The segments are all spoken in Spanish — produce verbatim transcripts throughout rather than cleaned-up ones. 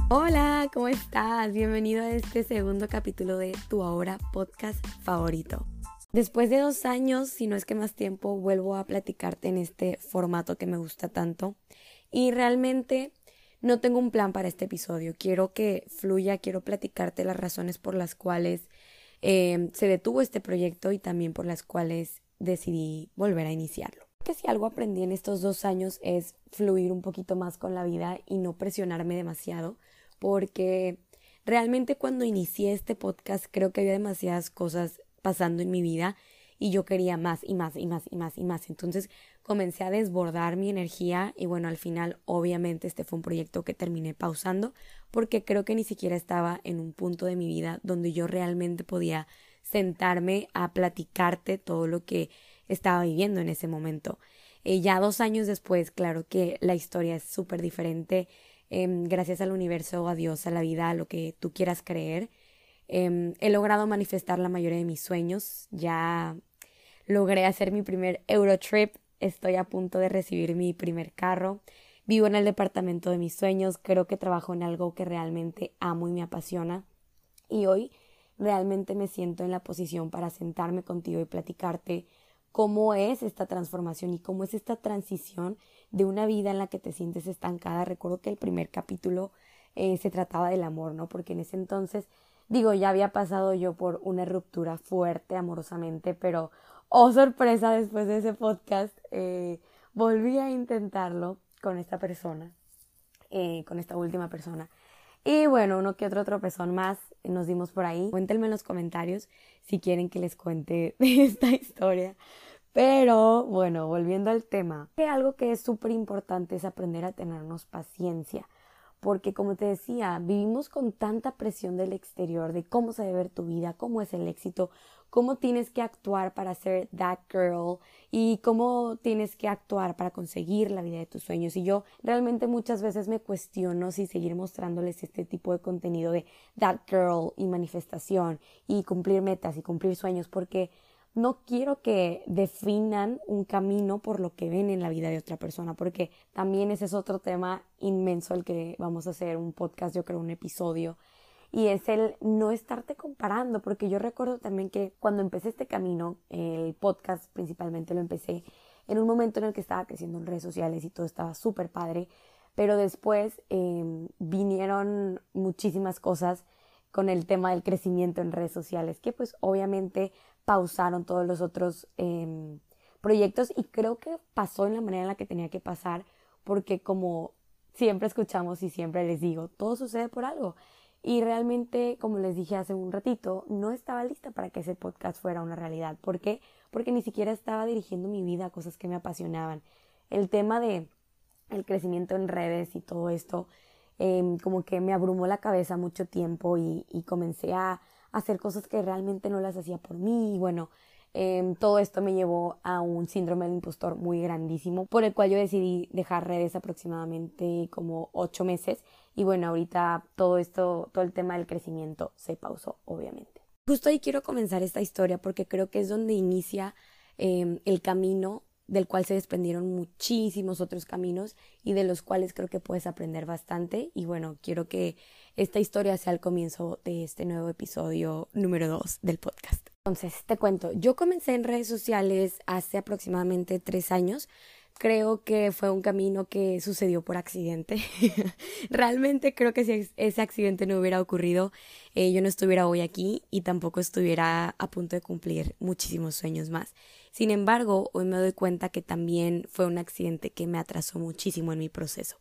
Hola, ¿cómo estás? Bienvenido a este segundo capítulo de Tu Ahora podcast favorito. Después de dos años, si no es que más tiempo, vuelvo a platicarte en este formato que me gusta tanto. Y realmente no tengo un plan para este episodio. Quiero que fluya, quiero platicarte las razones por las cuales eh, se detuvo este proyecto y también por las cuales decidí volver a iniciarlo. Que si algo aprendí en estos dos años es fluir un poquito más con la vida y no presionarme demasiado, porque realmente cuando inicié este podcast creo que había demasiadas cosas pasando en mi vida y yo quería más y más y más y más y más. Entonces comencé a desbordar mi energía y bueno, al final obviamente este fue un proyecto que terminé pausando porque creo que ni siquiera estaba en un punto de mi vida donde yo realmente podía sentarme a platicarte todo lo que estaba viviendo en ese momento. Eh, ya dos años después, claro que la historia es súper diferente. Eh, gracias al universo, a Dios, a la vida, a lo que tú quieras creer. Eh, he logrado manifestar la mayoría de mis sueños. Ya logré hacer mi primer Eurotrip. Estoy a punto de recibir mi primer carro. Vivo en el departamento de mis sueños. Creo que trabajo en algo que realmente amo y me apasiona. Y hoy realmente me siento en la posición para sentarme contigo y platicarte cómo es esta transformación y cómo es esta transición de una vida en la que te sientes estancada. Recuerdo que el primer capítulo eh, se trataba del amor, ¿no? Porque en ese entonces, digo, ya había pasado yo por una ruptura fuerte amorosamente, pero, oh sorpresa, después de ese podcast, eh, volví a intentarlo con esta persona, eh, con esta última persona. Y bueno, uno que otro tropezón más nos dimos por ahí. Cuéntenme en los comentarios si quieren que les cuente de esta historia. Pero bueno, volviendo al tema, que algo que es súper importante es aprender a tenernos paciencia. Porque como te decía, vivimos con tanta presión del exterior, de cómo se debe ver tu vida, cómo es el éxito, cómo tienes que actuar para ser that girl y cómo tienes que actuar para conseguir la vida de tus sueños. Y yo realmente muchas veces me cuestiono si seguir mostrándoles este tipo de contenido de that girl y manifestación y cumplir metas y cumplir sueños, porque no quiero que definan un camino por lo que ven en la vida de otra persona, porque también ese es otro tema inmenso al que vamos a hacer un podcast, yo creo un episodio, y es el no estarte comparando, porque yo recuerdo también que cuando empecé este camino, el podcast principalmente lo empecé en un momento en el que estaba creciendo en redes sociales y todo estaba súper padre, pero después eh, vinieron muchísimas cosas con el tema del crecimiento en redes sociales, que pues obviamente pausaron todos los otros eh, proyectos y creo que pasó en la manera en la que tenía que pasar, porque como siempre escuchamos y siempre les digo, todo sucede por algo. Y realmente, como les dije hace un ratito, no estaba lista para que ese podcast fuera una realidad. ¿Por qué? Porque ni siquiera estaba dirigiendo mi vida a cosas que me apasionaban. El tema de el crecimiento en redes y todo esto, eh, como que me abrumó la cabeza mucho tiempo y, y comencé a hacer cosas que realmente no las hacía por mí. Y bueno, eh, todo esto me llevó a un síndrome del impostor muy grandísimo, por el cual yo decidí dejar redes aproximadamente como ocho meses. Y bueno, ahorita todo esto, todo el tema del crecimiento se pausó, obviamente. Justo ahí quiero comenzar esta historia porque creo que es donde inicia eh, el camino del cual se desprendieron muchísimos otros caminos y de los cuales creo que puedes aprender bastante. Y bueno, quiero que esta historia sea el comienzo de este nuevo episodio número dos del podcast. Entonces, te cuento, yo comencé en redes sociales hace aproximadamente tres años. Creo que fue un camino que sucedió por accidente. Realmente creo que si ese accidente no hubiera ocurrido, eh, yo no estuviera hoy aquí y tampoco estuviera a punto de cumplir muchísimos sueños más. Sin embargo, hoy me doy cuenta que también fue un accidente que me atrasó muchísimo en mi proceso.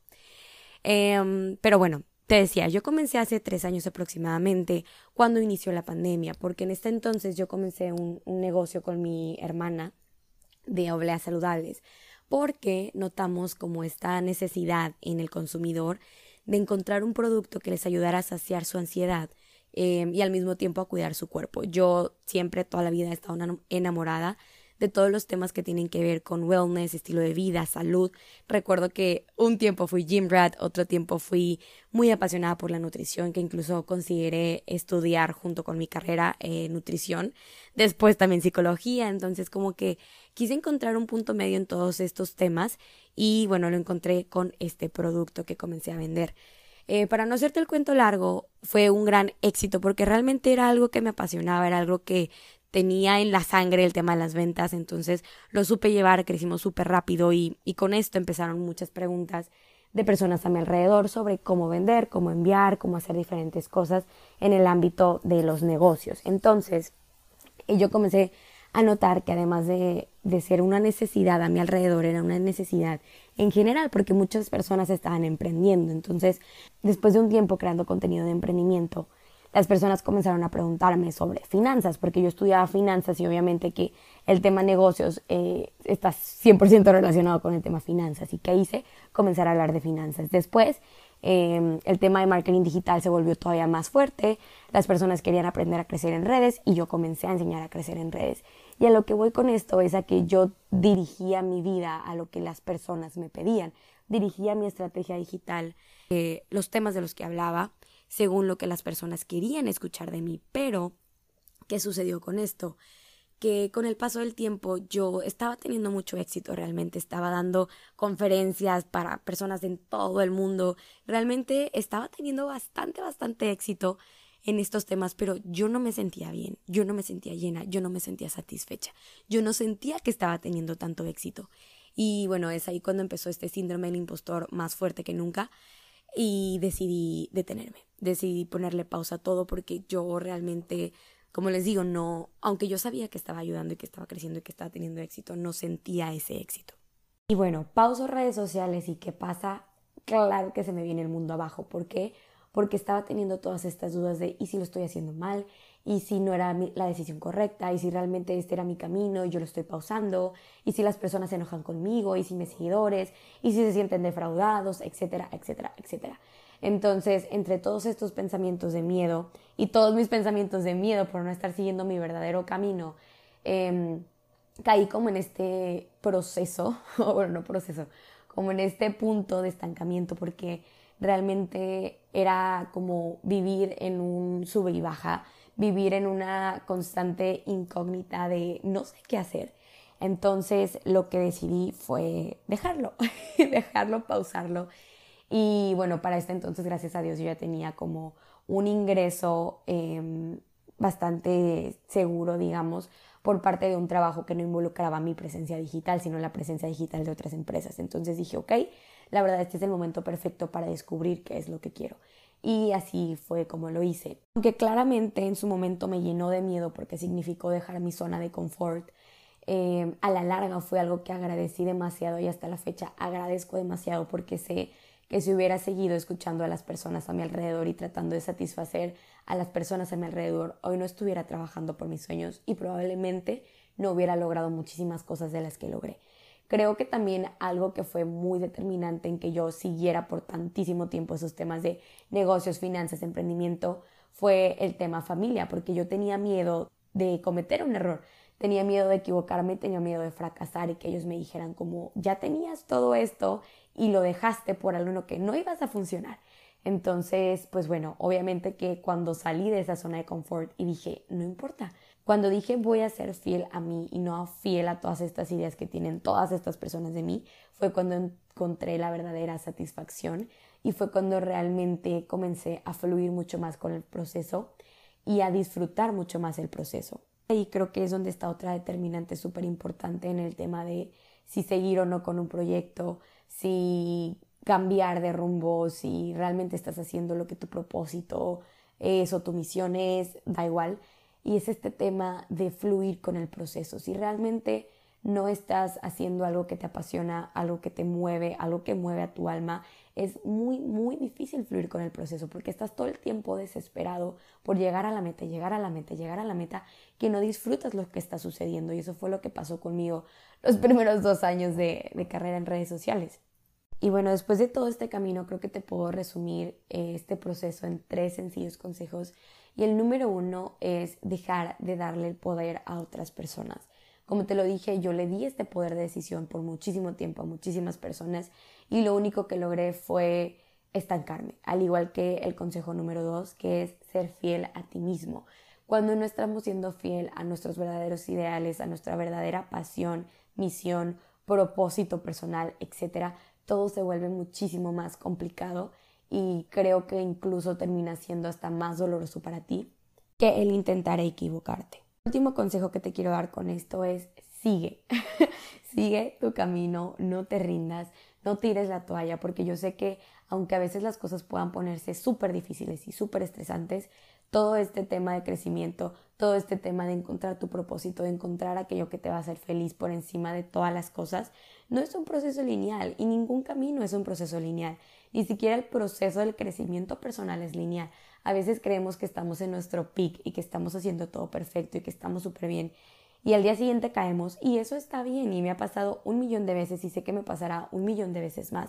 Eh, pero bueno, te decía, yo comencé hace tres años aproximadamente cuando inició la pandemia, porque en este entonces yo comencé un, un negocio con mi hermana de obleas saludables, porque notamos como esta necesidad en el consumidor de encontrar un producto que les ayudara a saciar su ansiedad eh, y al mismo tiempo a cuidar su cuerpo. Yo siempre toda la vida he estado enamorada de todos los temas que tienen que ver con wellness, estilo de vida, salud. Recuerdo que un tiempo fui gym rat, otro tiempo fui muy apasionada por la nutrición, que incluso consideré estudiar junto con mi carrera eh, nutrición, después también psicología. Entonces como que quise encontrar un punto medio en todos estos temas y bueno, lo encontré con este producto que comencé a vender. Eh, para no hacerte el cuento largo, fue un gran éxito porque realmente era algo que me apasionaba, era algo que tenía en la sangre el tema de las ventas, entonces lo supe llevar, crecimos súper rápido y, y con esto empezaron muchas preguntas de personas a mi alrededor sobre cómo vender, cómo enviar, cómo hacer diferentes cosas en el ámbito de los negocios. Entonces, yo comencé a notar que además de, de ser una necesidad a mi alrededor, era una necesidad en general, porque muchas personas estaban emprendiendo. Entonces, después de un tiempo creando contenido de emprendimiento, las personas comenzaron a preguntarme sobre finanzas, porque yo estudiaba finanzas y obviamente que el tema negocios eh, está cien por ciento relacionado con el tema finanzas. ¿Y qué hice? Comenzar a hablar de finanzas. Después, eh, el tema de marketing digital se volvió todavía más fuerte. Las personas querían aprender a crecer en redes y yo comencé a enseñar a crecer en redes. Y a lo que voy con esto es a que yo dirigía mi vida a lo que las personas me pedían. Dirigía mi estrategia digital, eh, los temas de los que hablaba, según lo que las personas querían escuchar de mí. Pero, ¿qué sucedió con esto? Que con el paso del tiempo yo estaba teniendo mucho éxito, realmente estaba dando conferencias para personas en todo el mundo, realmente estaba teniendo bastante, bastante éxito en estos temas, pero yo no me sentía bien, yo no me sentía llena, yo no me sentía satisfecha, yo no sentía que estaba teniendo tanto éxito. Y bueno, es ahí cuando empezó este síndrome del impostor más fuerte que nunca. Y decidí detenerme, decidí ponerle pausa a todo porque yo realmente, como les digo, no, aunque yo sabía que estaba ayudando y que estaba creciendo y que estaba teniendo éxito, no sentía ese éxito. Y bueno, pauso redes sociales y ¿qué pasa? Claro que se me viene el mundo abajo. ¿Por qué? Porque estaba teniendo todas estas dudas de ¿y si lo estoy haciendo mal? ¿Y si no era la decisión correcta? ¿Y si realmente este era mi camino y yo lo estoy pausando? ¿Y si las personas se enojan conmigo? ¿Y si mis seguidores? ¿Y si se sienten defraudados? Etcétera, etcétera, etcétera. Entonces, entre todos estos pensamientos de miedo y todos mis pensamientos de miedo por no estar siguiendo mi verdadero camino, eh, caí como en este proceso, o bueno, no proceso, como en este punto de estancamiento porque realmente era como vivir en un sube y baja, vivir en una constante incógnita de no sé qué hacer. Entonces lo que decidí fue dejarlo, dejarlo, pausarlo. Y bueno, para este entonces, gracias a Dios, yo ya tenía como un ingreso eh, bastante seguro, digamos, por parte de un trabajo que no involucraba mi presencia digital, sino la presencia digital de otras empresas. Entonces dije, ok, la verdad este es el momento perfecto para descubrir qué es lo que quiero. Y así fue como lo hice. Aunque claramente en su momento me llenó de miedo porque significó dejar mi zona de confort, eh, a la larga fue algo que agradecí demasiado y hasta la fecha agradezco demasiado porque sé que si hubiera seguido escuchando a las personas a mi alrededor y tratando de satisfacer a las personas a mi alrededor, hoy no estuviera trabajando por mis sueños y probablemente no hubiera logrado muchísimas cosas de las que logré. Creo que también algo que fue muy determinante en que yo siguiera por tantísimo tiempo esos temas de negocios, finanzas, emprendimiento, fue el tema familia, porque yo tenía miedo de cometer un error, tenía miedo de equivocarme, tenía miedo de fracasar y que ellos me dijeran como, ya tenías todo esto y lo dejaste por algo que no ibas a funcionar. Entonces, pues bueno, obviamente que cuando salí de esa zona de confort y dije, no importa, cuando dije voy a ser fiel a mí y no fiel a todas estas ideas que tienen todas estas personas de mí, fue cuando encontré la verdadera satisfacción y fue cuando realmente comencé a fluir mucho más con el proceso y a disfrutar mucho más el proceso. Y creo que es donde está otra determinante súper importante en el tema de si seguir o no con un proyecto, si cambiar de rumbo, si realmente estás haciendo lo que tu propósito es o tu misión es, da igual. Y es este tema de fluir con el proceso. Si realmente no estás haciendo algo que te apasiona, algo que te mueve, algo que mueve a tu alma, es muy, muy difícil fluir con el proceso porque estás todo el tiempo desesperado por llegar a la meta, llegar a la meta, llegar a la meta, que no disfrutas lo que está sucediendo. Y eso fue lo que pasó conmigo los primeros dos años de, de carrera en redes sociales. Y bueno, después de todo este camino, creo que te puedo resumir eh, este proceso en tres sencillos consejos. Y el número uno es dejar de darle el poder a otras personas. Como te lo dije, yo le di este poder de decisión por muchísimo tiempo a muchísimas personas y lo único que logré fue estancarme, al igual que el consejo número dos, que es ser fiel a ti mismo. Cuando no estamos siendo fiel a nuestros verdaderos ideales, a nuestra verdadera pasión, misión, propósito personal, etcétera, todo se vuelve muchísimo más complicado y creo que incluso termina siendo hasta más doloroso para ti que el intentar equivocarte. El último consejo que te quiero dar con esto es sigue, sigue tu camino, no te rindas, no tires la toalla, porque yo sé que aunque a veces las cosas puedan ponerse súper difíciles y súper estresantes, todo este tema de crecimiento, todo este tema de encontrar tu propósito, de encontrar aquello que te va a hacer feliz por encima de todas las cosas, no es un proceso lineal y ningún camino es un proceso lineal. Ni siquiera el proceso del crecimiento personal es lineal. A veces creemos que estamos en nuestro peak y que estamos haciendo todo perfecto y que estamos súper bien. Y al día siguiente caemos y eso está bien y me ha pasado un millón de veces y sé que me pasará un millón de veces más.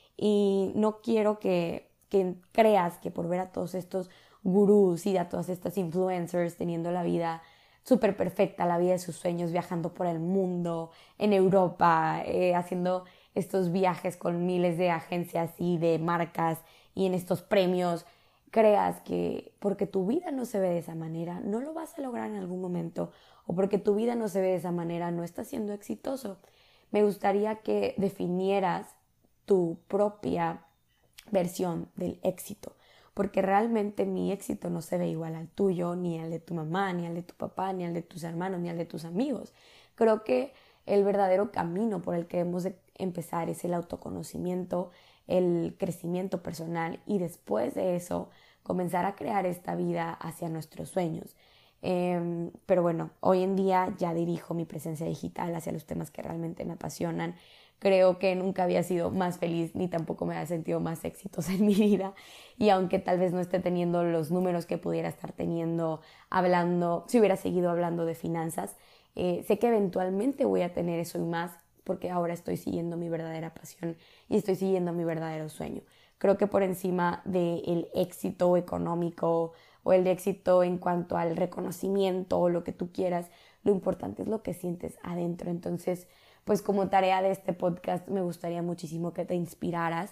Y no quiero que, que creas que por ver a todos estos gurús y a todas estas influencers teniendo la vida súper perfecta, la vida de sus sueños, viajando por el mundo, en Europa, eh, haciendo estos viajes con miles de agencias y de marcas y en estos premios, creas que porque tu vida no se ve de esa manera, no lo vas a lograr en algún momento, o porque tu vida no se ve de esa manera, no estás siendo exitoso. Me gustaría que definieras tu propia versión del éxito, porque realmente mi éxito no se ve igual al tuyo, ni al de tu mamá, ni al de tu papá, ni al de tus hermanos, ni al de tus amigos. Creo que el verdadero camino por el que debemos de empezar es el autoconocimiento, el crecimiento personal y después de eso comenzar a crear esta vida hacia nuestros sueños. Eh, pero bueno, hoy en día ya dirijo mi presencia digital hacia los temas que realmente me apasionan. Creo que nunca había sido más feliz ni tampoco me había sentido más exitosa en mi vida, y aunque tal vez no esté teniendo los números que pudiera estar teniendo hablando, si hubiera seguido hablando de finanzas, eh, sé que eventualmente voy a tener eso y más, porque ahora estoy siguiendo mi verdadera pasión y estoy siguiendo mi verdadero sueño. Creo que por encima del éxito económico o el éxito en cuanto al reconocimiento o lo que tú quieras, lo importante es lo que sientes adentro. Entonces, pues como tarea de este podcast me gustaría muchísimo que te inspiraras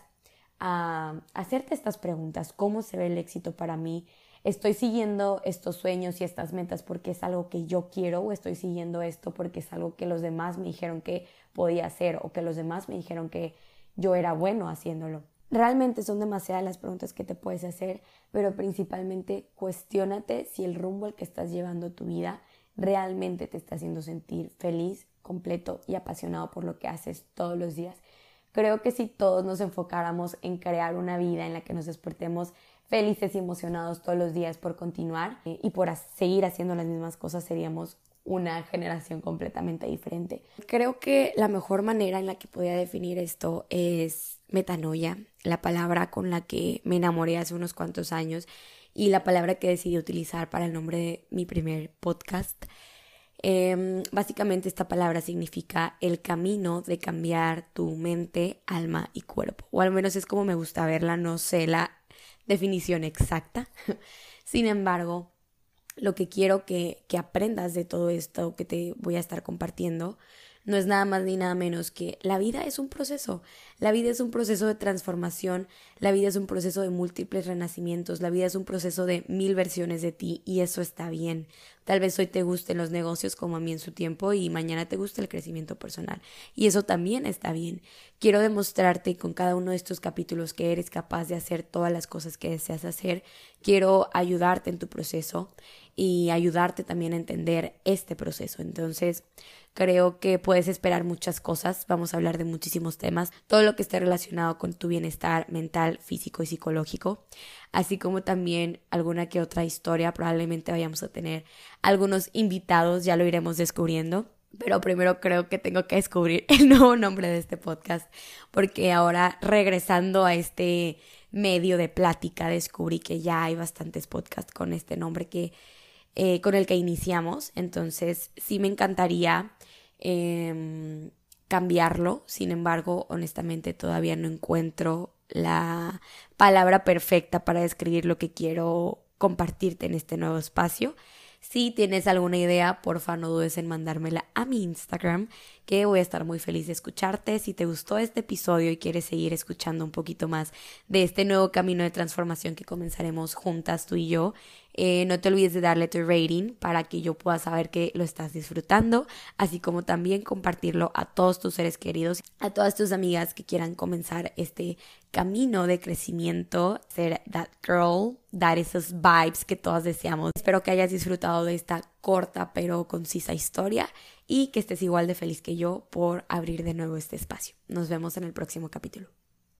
a hacerte estas preguntas. ¿Cómo se ve el éxito para mí? ¿Estoy siguiendo estos sueños y estas metas porque es algo que yo quiero, o estoy siguiendo esto porque es algo que los demás me dijeron que podía hacer o que los demás me dijeron que yo era bueno haciéndolo? Realmente son demasiadas las preguntas que te puedes hacer, pero principalmente cuestiónate si el rumbo al que estás llevando tu vida realmente te está haciendo sentir feliz, completo y apasionado por lo que haces todos los días. Creo que si todos nos enfocáramos en crear una vida en la que nos despertemos felices y emocionados todos los días por continuar eh, y por seguir haciendo las mismas cosas, seríamos una generación completamente diferente. Creo que la mejor manera en la que podía definir esto es metanoia, la palabra con la que me enamoré hace unos cuantos años y la palabra que decidí utilizar para el nombre de mi primer podcast. Eh, básicamente esta palabra significa el camino de cambiar tu mente, alma y cuerpo, o al menos es como me gusta verla, no sé la definición exacta. Sin embargo, lo que quiero que, que aprendas de todo esto que te voy a estar compartiendo no es nada más ni nada menos que la vida es un proceso. La vida es un proceso de transformación, la vida es un proceso de múltiples renacimientos, la vida es un proceso de mil versiones de ti y eso está bien. Tal vez hoy te gusten los negocios como a mí en su tiempo y mañana te guste el crecimiento personal y eso también está bien. Quiero demostrarte con cada uno de estos capítulos que eres capaz de hacer todas las cosas que deseas hacer. Quiero ayudarte en tu proceso y ayudarte también a entender este proceso. Entonces, creo que puedes esperar muchas cosas. Vamos a hablar de muchísimos temas. Todo lo que esté relacionado con tu bienestar mental, físico y psicológico. Así como también alguna que otra historia. Probablemente vayamos a tener algunos invitados. Ya lo iremos descubriendo. Pero primero creo que tengo que descubrir el nuevo nombre de este podcast. Porque ahora, regresando a este medio de plática, descubrí que ya hay bastantes podcasts con este nombre que Eh, con el que iniciamos. Entonces sí me encantaría eh, cambiarlo. Sin embargo, honestamente todavía no encuentro la palabra perfecta para describir lo que quiero compartirte en este nuevo espacio. Si tienes alguna idea, porfa no dudes en mandármela a mi Instagram, que voy a estar muy feliz de escucharte. Si te gustó este episodio y quieres seguir escuchando un poquito más de este nuevo camino de transformación que comenzaremos juntas tú y yo, Eh, no te olvides de darle tu rating para que yo pueda saber que lo estás disfrutando, así como también compartirlo a todos tus seres queridos, a todas tus amigas que quieran comenzar este camino de crecimiento, ser that girl, dar esos vibes que todas deseamos. Espero que hayas disfrutado de esta corta pero concisa historia y que estés igual de feliz que yo por abrir de nuevo este espacio. Nos vemos en el próximo capítulo.